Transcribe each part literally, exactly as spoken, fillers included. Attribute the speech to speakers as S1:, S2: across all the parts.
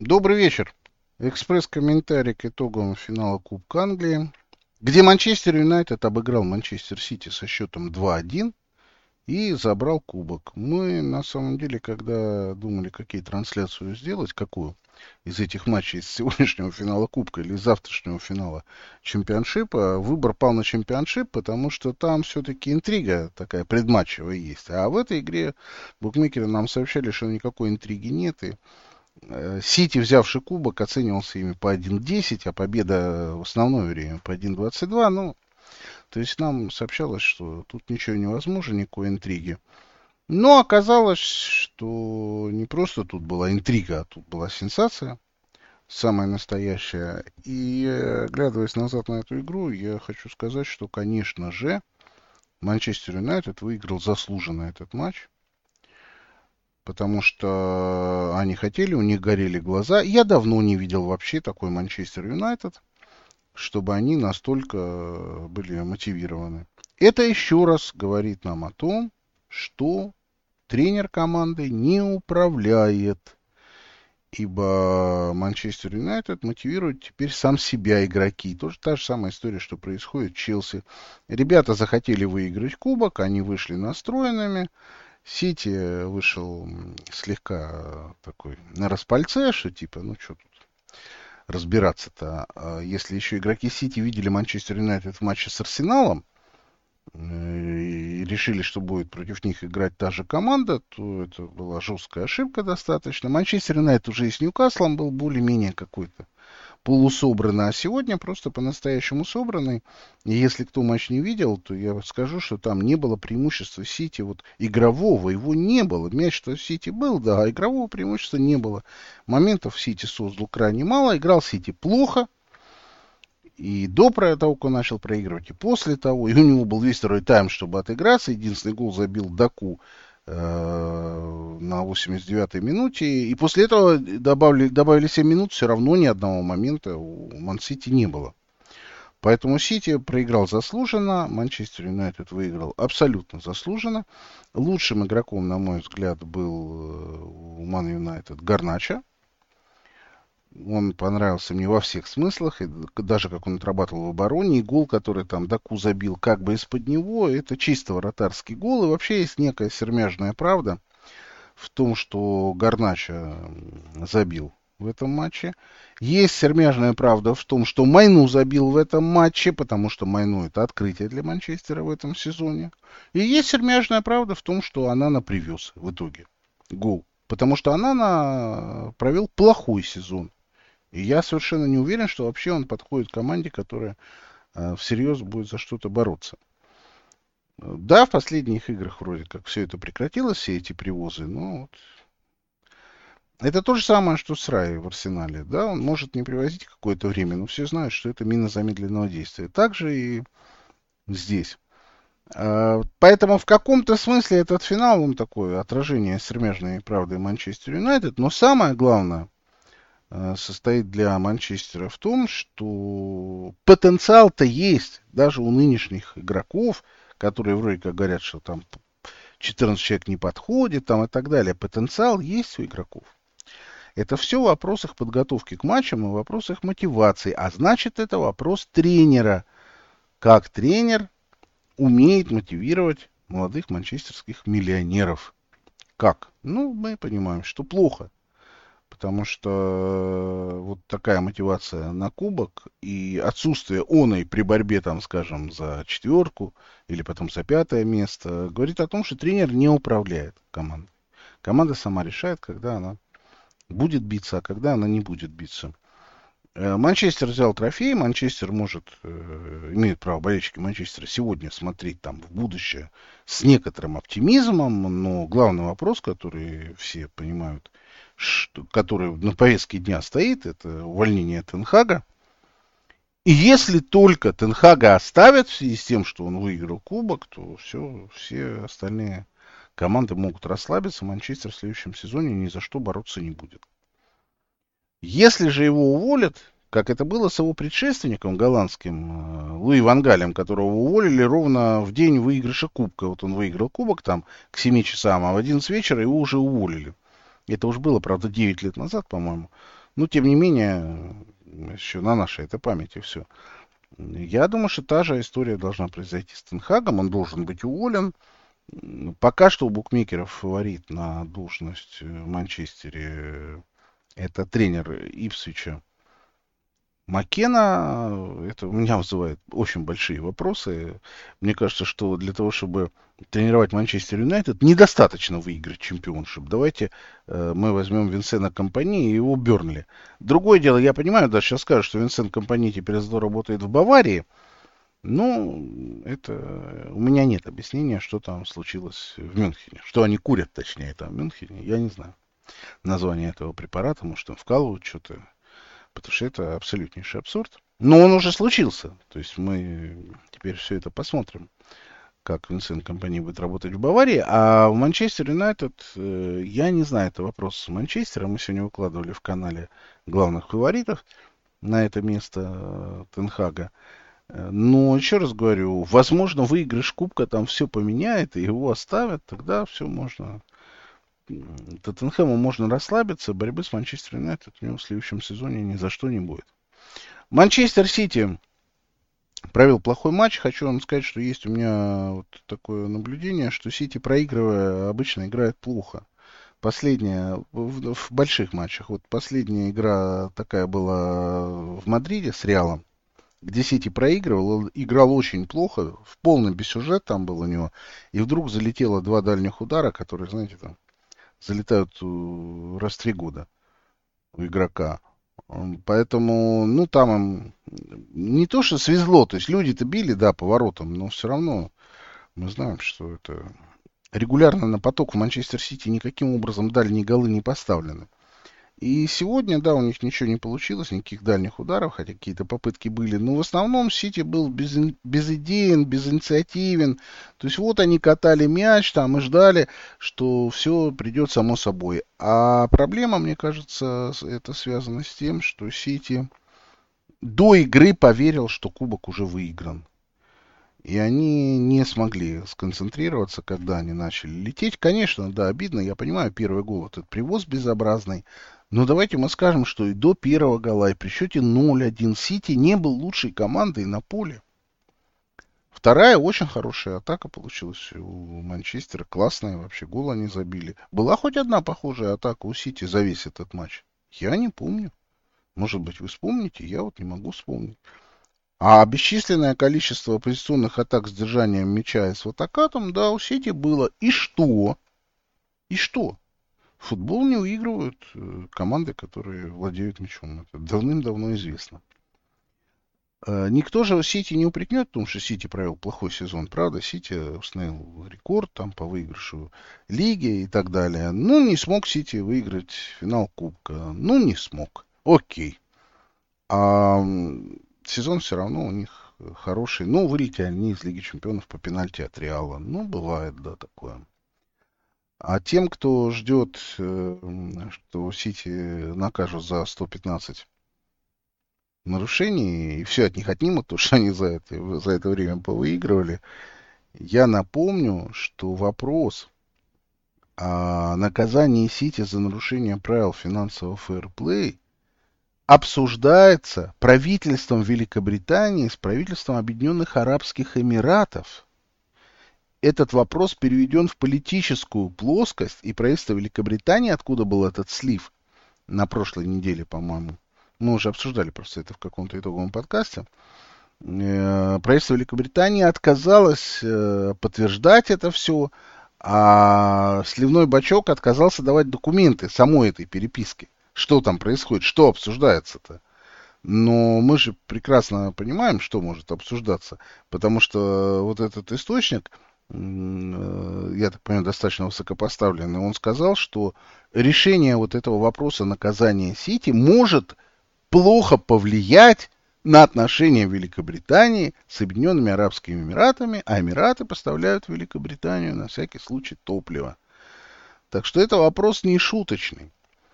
S1: Добрый вечер. Экспресс-комментарий к итогам финала Кубка Англии, где Манчестер Юнайтед обыграл Манчестер Сити со счетом два один и забрал кубок. Мы, на самом деле, когда думали, какие трансляцию сделать, какую из этих матчей, из сегодняшнего финала Кубка или из завтрашнего финала Чемпионшипа, выбор пал на Чемпионшип, потому что там все-таки интрига такая предматчевая есть. А в этой игре букмекеры нам сообщали, что никакой интриги нет, и Сити, взявший кубок, оценивался ими по один десять, а победа в основное время по один двадцать два. Ну, то есть нам сообщалось, что тут ничего невозможно, никакой интриги. Но оказалось, что не просто тут была интрига, а тут была сенсация, самая настоящая. И, оглядываясь назад на эту игру, я хочу сказать, что, конечно же, Манчестер Юнайтед выиграл заслуженно этот матч. Потому что они хотели, у них горели глаза. Я давно не видел вообще такой Манчестер Юнайтед, чтобы они настолько были мотивированы. Это еще раз говорит нам о том, что тренер команды не управляет. Ибо Манчестер Юнайтед мотивирует теперь сам себя игроки. Тоже та же самая история, что происходит в Челси. Ребята захотели выиграть кубок, они вышли настроенными. Сити вышел слегка такой на распальце, что типа, ну что тут разбираться-то. Если еще игроки Сити видели Манчестер Юнайтед в матче с Арсеналом и решили, что будет против них играть та же команда, то это была жесткая ошибка достаточно. Манчестер Юнайтед уже и с Ньюкаслом был более-менее какой-то полусобранный, а сегодня просто по-настоящему собранный. И если кто матч не видел, то я скажу, что там не было преимущества Сити, вот игрового его не было. Мяч-то в Сити был, да, а игрового преимущества не было. Моментов Сити создал крайне мало, играл Сити плохо. И до того, как он начал проигрывать, и после того, и у него был весь второй тайм, чтобы отыграться. Единственный гол забил Доку на восемьдесят девятой минуте. И после этого добавили, добавили семь минут, все равно ни одного момента у Ман-Сити не было. Поэтому Сити проиграл заслуженно, Манчестер Юнайтед выиграл абсолютно заслуженно. Лучшим игроком, на мой взгляд, был у Ман Юнайтед Гарначо. Он понравился мне во всех смыслах, и даже как он отрабатывал в обороне, и гол, который там Доку забил как бы из-под него, это чисто вратарский гол, и вообще есть некая сермяжная правда в том, что Гарначо забил в этом матче. Есть сермяжная правда в том, что Майну забил в этом матче, потому что Майну это открытие для Манчестера в этом сезоне. И есть сермяжная правда в том, что Анана привез в итоге гол, потому что Анана провел плохой сезон. И я совершенно не уверен, что вообще он подходит к команде, которая э, всерьез будет за что-то бороться. Да, в последних играх вроде как все это прекратилось, все эти привозы, но вот это то же самое, что с Рай в Арсенале. Да, он может не привозить какое-то время, но все знают, что это мина замедленного действия. Также и здесь. Э, поэтому в каком-то смысле этот финал, он такое отражение сермяжной правды Манчестер Юнайтед. Но самое главное состоит для Манчестера в том, что потенциал-то есть даже у нынешних игроков, которые вроде как говорят, что там четырнадцать человек не подходит, там и так далее. Потенциал есть у игроков. Это все вопрос их подготовки к матчам и вопрос их мотивации. А значит, это вопрос тренера. Как тренер умеет мотивировать молодых манчестерских миллионеров. Как? Ну, мы понимаем, что плохо. Потому что вот такая мотивация на кубок и отсутствие оной при борьбе, там, скажем, за четверку или потом за пятое место, говорит о том, что тренер не управляет командой. Команда сама решает, когда она будет биться, а когда она не будет биться. Манчестер взял трофей, Манчестер может, имеет право болельщики Манчестера сегодня смотреть там в будущее с некоторым оптимизмом, но главный вопрос, который все понимают, что, который на повестке дня стоит, это увольнение Тен Хага. И если только Тен Хага оставят в связи с тем, что он выиграл кубок, то все, все остальные команды могут расслабиться, Манчестер в следующем сезоне ни за что бороться не будет. Если же его уволят, как это было с его предшественником голландским Луи ван Галем, которого уволили ровно в день выигрыша кубка. Вот он выиграл кубок там к семи часам, а в одиннадцать вечера его уже уволили. Это уж было, правда, девять лет назад, по-моему. Но, тем не менее, еще на нашей это памяти все. Я думаю, что та же история должна произойти с Тен Хагом. Он должен быть уволен. Пока что у букмекеров фаворит на должность в Манчестере это тренер Ипсвича Маккена. Это у меня вызывает очень большие вопросы. Мне кажется, что для того, чтобы тренировать Манчестер Юнайтед, недостаточно выиграть чемпионшип. Давайте э, мы возьмем Винсента Компани и его Бернли. Другое дело, я понимаю, да, сейчас скажут, что Винсент Компани теперь здорово работает в Баварии. Ну, это у меня нет объяснения, что там случилось в Мюнхене. Что они курят, точнее, там в Мюнхене. Я не знаю название этого препарата. Может, им вкалывают что-то. Потому что это абсолютнейший абсурд. Но он уже случился. То есть мы теперь все это посмотрим, как Винсент Компани будет работать в Баварии. А в Манчестер Юнайтед, э, я не знаю, это вопрос с Манчестера. Мы сегодня выкладывали в канале главных фаворитов на это место э, Тен Хага. Но еще раз говорю, возможно, выигрыш кубка там все поменяет, и его оставят, тогда все можно. Тоттенхэму можно расслабиться, борьбы с Манчестер Юнайтед у него в следующем сезоне ни за что не будет. Манчестер Сити провел плохой матч. Хочу вам сказать, что есть у меня вот такое наблюдение, что Сити, проигрывая, обычно играет плохо. Последняя, в, в больших матчах, вот последняя игра такая была в Мадриде с Реалом, где Сити проигрывал, играл очень плохо, в полном бессюжет там был у него, и вдруг залетело два дальних удара, которые, знаете, там залетают раз в три года у игрока. Поэтому, ну, там им не то, что свезло, то есть люди-то били, да, по воротам, но все равно мы знаем, что это регулярно на поток в Манчестер Сити никаким образом дальние голы не поставлены. И сегодня, да, у них ничего не получилось, никаких дальних ударов, хотя какие-то попытки были. Но в основном Сити был без, безидеен, безинициативен. То есть вот они катали мяч там и ждали, что все придет само собой. А проблема, мне кажется, это связано с тем, что Сити до игры поверил, что кубок уже выигран. И они не смогли сконцентрироваться, когда они начали лететь. Конечно, да, обидно, я понимаю, первый гол этот привоз безобразный. Но давайте мы скажем, что и до первого гола, и при счете ноль один Сити не был лучшей командой на поле. Вторая очень хорошая атака получилась у Манчестера. Классная вообще, гол они забили. Была хоть одна похожая атака у Сити за весь этот матч? Я не помню. Может быть, вы вспомните, я вот не могу вспомнить. А бесчисленное количество позиционных атак с держанием мяча и с атакатом, да, у Сити было. И что? И что? Футбол не выигрывают команды, которые владеют мячом. Это давным-давно известно. Никто же Сити не упрекнет, потому что Сити провел плохой сезон. Правда, Сити установил рекорд там по выигрышу лиги и так далее. Ну, не смог Сити выиграть финал Кубка. Ну, не смог. Окей. А сезон все равно у них хороший. Ну, вылетели они из Лиги Чемпионов по пенальти от Реала. Ну, бывает, да, такое. А тем, кто ждет, что Сити накажут за сто пятнадцать нарушений, и все от них отнимут, то, что они за это, за это время повыигрывали, я напомню, что вопрос о наказании Сити за нарушение правил финансового фэрплей обсуждается правительством Великобритании с правительством Объединенных Арабских Эмиратов. Этот вопрос переведен в политическую плоскость, и правительство Великобритании, откуда был этот слив на прошлой неделе, по-моему, мы уже обсуждали просто это в каком-то итоговом подкасте, правительство Великобритании отказалось подтверждать это все, а сливной бачок отказался давать документы самой этой переписки. Что там происходит, что обсуждается-то. Но мы же прекрасно понимаем, что может обсуждаться, потому что вот этот источник, я так понимаю, достаточно высокопоставленный, он сказал, что решение вот этого вопроса наказания Сити может плохо повлиять на отношения Великобритании с Объединенными Арабскими Эмиратами, а Эмираты поставляют в Великобританию на всякий случай топливо. Так что это вопрос не шуточный.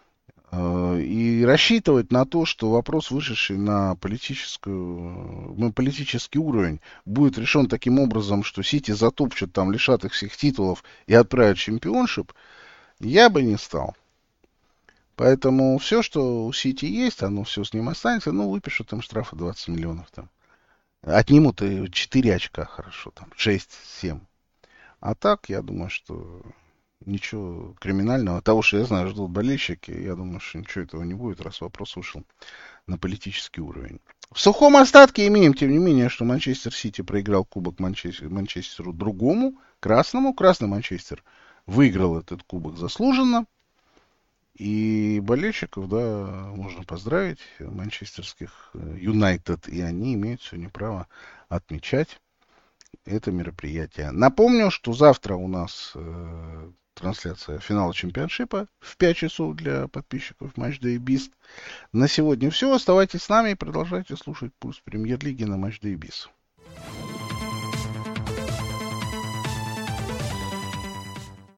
S1: И рассчитывать на то, что вопрос, вышедший на, политическую, на политический уровень, будет решен таким образом, что Сити затопчут, там, лишат их всех титулов и отправят в чемпионшип, я бы не стал. Поэтому все, что у Сити есть, оно все с ним останется. Ну, выпишут им штрафа двадцать миллионов там. Отнимут и четыре очка, хорошо, там, шесть-семь. А так, я думаю, что ничего криминального. Того, что я знаю, ждут болельщики, я думаю, что ничего этого не будет, раз вопрос вышел на политический уровень. В сухом остатке имеем, тем не менее, что Манчестер Сити проиграл кубок Манчестер, Манчестеру другому, красному. Красный Манчестер выиграл этот кубок заслуженно. И болельщиков, да, можно поздравить, манчестерских Юнайтед, и они имеют сегодня право отмечать это мероприятие. Напомню, что завтра у нас э, трансляция финала чемпионшипа в пять часов для подписчиков Match Day Beast. На сегодня все. Оставайтесь с нами и продолжайте слушать Пульс Премьер-лиги на Match Day Beast.